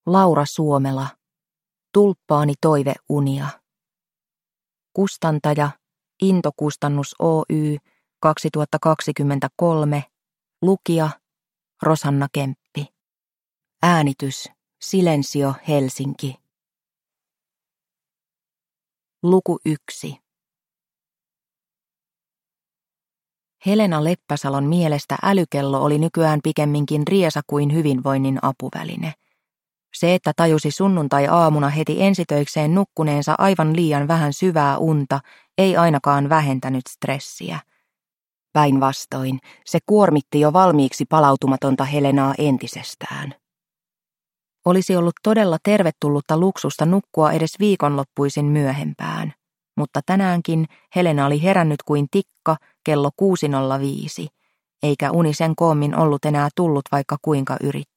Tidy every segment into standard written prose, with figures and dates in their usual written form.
Laura Suomela. Tulppaani toiveunia. Kustantaja Into-kustannus Oy 2023. Lukija Rosanna Kemppi. Äänitys Silensio Helsinki. Luku 1. Helena Leppäsalon mielestä älykello oli nykyään pikemminkin riesa kuin hyvinvoinnin apuväline. Se, että tajusi sunnuntai-aamuna heti ensitöikseen nukkuneensa aivan liian vähän syvää unta, ei ainakaan vähentänyt stressiä. Päinvastoin, se kuormitti jo valmiiksi palautumatonta Helenaa entisestään. Olisi ollut todella tervetullutta luksusta nukkua edes viikonloppuisin myöhempään, mutta tänäänkin Helena oli herännyt kuin tikka kello 6.05, eikä uni sen koommin ollut enää tullut, vaikka kuinka yritti.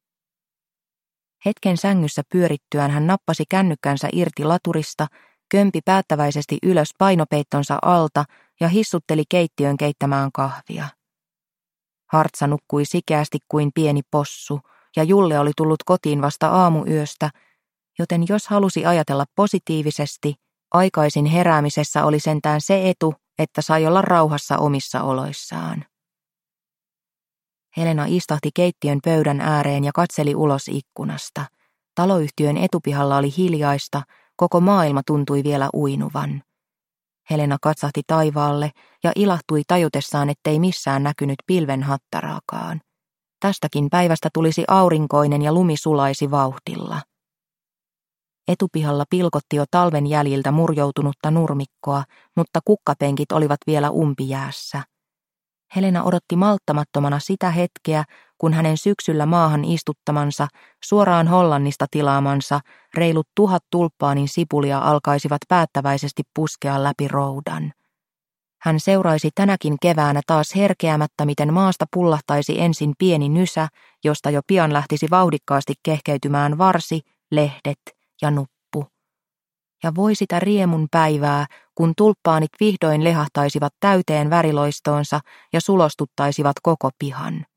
Hetken sängyssä pyörittyään hän nappasi kännykkänsä irti laturista, kömpi päättäväisesti ylös painopeittonsa alta ja hissutteli keittiön keittämään kahvia. Hartsa nukkui sikeästi kuin pieni possu, ja Julle oli tullut kotiin vasta aamuyöstä, joten jos halusi ajatella positiivisesti, aikaisin heräämisessä oli sentään se etu, että sai olla rauhassa omissa oloissaan. Helena istahti keittiön pöydän ääreen ja katseli ulos ikkunasta. Taloyhtiön etupihalla oli hiljaista, koko maailma tuntui vielä uinuvan. Helena katsahti taivaalle ja ilahtui tajutessaan, ettei missään näkynyt pilven hattaraakaan. Tästäkin päivästä tulisi aurinkoinen ja lumi sulaisi vauhdilla. Etupihalla pilkotti jo talven jäljiltä murjoutunutta nurmikkoa, mutta kukkapenkit olivat vielä umpijäässä. Helena odotti malttamattomana sitä hetkeä, kun hänen syksyllä maahan istuttamansa, suoraan Hollannista tilaamansa, reilut 1000 tulppaanin sipulia alkaisivat päättäväisesti puskea läpi roudan. Hän seuraisi tänäkin keväänä taas herkeämättä, miten maasta pullahtaisi ensin pieni nysä, josta jo pian lähtisi vauhdikkaasti kehkeytymään varsi, lehdet ja nuppu. Ja voi sitä riemun päivää, kun tulppaanit vihdoin lehahtaisivat täyteen väriloistoonsa ja sulostuttaisivat koko pihan.